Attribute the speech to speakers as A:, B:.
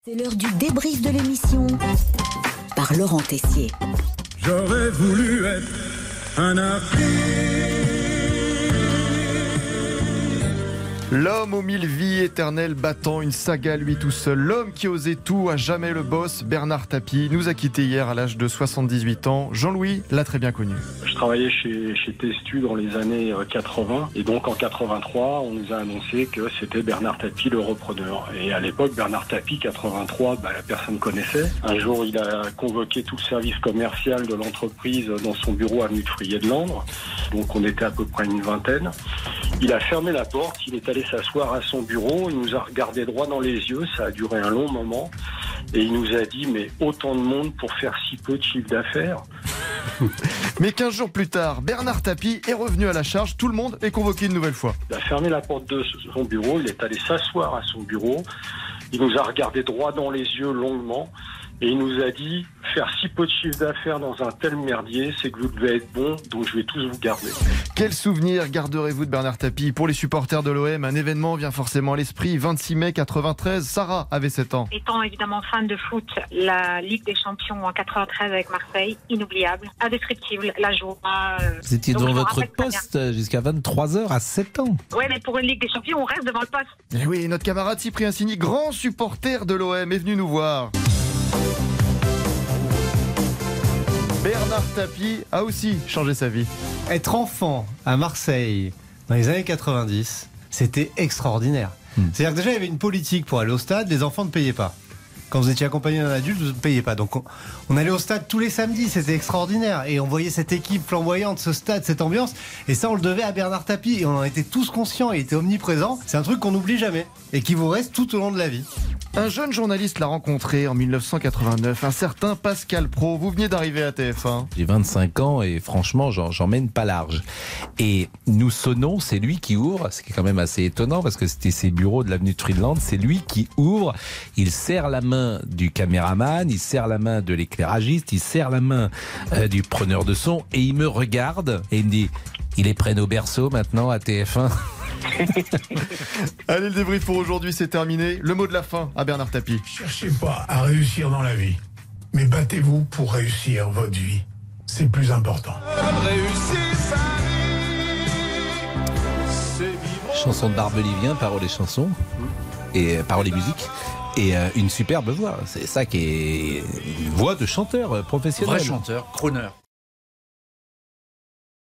A: C'est l'heure du débrief de l'émission par Laurent Tessier.
B: J'aurais voulu être un artiste.
C: L'homme aux mille vies, éternel battant, une saga lui tout seul. L'homme qui osait tout, à jamais le boss, Bernard Tapie, nous a quittés hier à l'âge de 78 ans. Jean-Louis l'a très bien connu.
D: Je travaillais chez Testu dans les années 80 et donc en 83, on nous a annoncé que c'était Bernard Tapie le repreneur. Et à l'époque, Bernard Tapie, 83, la personne connaissait. Un jour, il a convoqué tout le service commercial de l'entreprise dans son bureau avenue de Fruillet de Langres. Donc on était à peu près une vingtaine. Il a fermé la porte, il est allé s'asseoir à son bureau, il nous a regardé droit dans les yeux, ça a duré un long moment, et il nous a dit « mais autant de monde pour faire si peu de chiffre d'affaires ?»
C: Mais 15 jours plus tard, Bernard Tapie est revenu à la charge, tout le monde est convoqué une nouvelle fois.
D: Il a fermé la porte de son bureau, il est allé s'asseoir à son bureau, il nous a regardé droit dans les yeux longuement, et il nous a dit « faire si peu de chiffre d'affaires dans un tel merdier, c'est que vous devez être bon, donc je vais tous vous garder. »
C: Quel souvenir garderez-vous de Bernard Tapie? Pour les supporters de l'OM, un événement vient forcément à l'esprit. 26 mai 93, Sarah avait 7 ans.
E: Étant évidemment fan de foot, la Ligue des Champions en 93 avec Marseille, inoubliable, indescriptible, la joie.
F: Vous étiez devant votre poste jusqu'à 23h à 7 ans.
E: Ouais, mais pour une Ligue des Champions, on reste devant le poste.
C: Et oui, notre camarade Cyprien Signy, grand supporter de l'OM, est venu nous voir. Bernard Tapie a aussi changé sa vie.
G: Être enfant à Marseille dans les années 90, c'était extraordinaire. C'est-à-dire que déjà, il y avait une politique pour aller au stade, les enfants ne payaient pas. Quand vous étiez accompagné d'un adulte, vous ne payez pas. Donc on allait au stade tous les samedis, c'était extraordinaire. Et on voyait cette équipe flamboyante, ce stade, cette ambiance. Et ça, on le devait à Bernard Tapie. Et on en était tous conscients, il était omniprésent. C'est un truc qu'on n'oublie jamais et qui vous reste tout au long de la vie.
C: Un jeune journaliste l'a rencontré en 1989, un certain Pascal Praud. Vous veniez d'arriver à TF1.
F: J'ai 25 ans et franchement, j'en mène pas large. Et nous sonnons, c'est lui qui ouvre, ce qui est quand même assez étonnant parce que c'était ses bureaux de l'avenue de Friedland. C'est lui qui ouvre, il serre la main du caméraman, il serre la main de l'éclairagiste, il serre la main du preneur de son et il me regarde et il me dit « il est prêt au berceau maintenant à TF1 ?»
C: Allez, le débrief pour aujourd'hui, c'est terminé. Le mot de la fin à Bernard Tapie.
B: Cherchez pas à réussir dans la vie, mais battez-vous pour réussir votre vie. C'est le plus important.
F: Chanson de Barbelivien, paroles et chansons, et paroles et musique. Et une superbe voix, c'est ça qui est une voix de chanteur professionnel.
H: Vrai chanteur, crooner.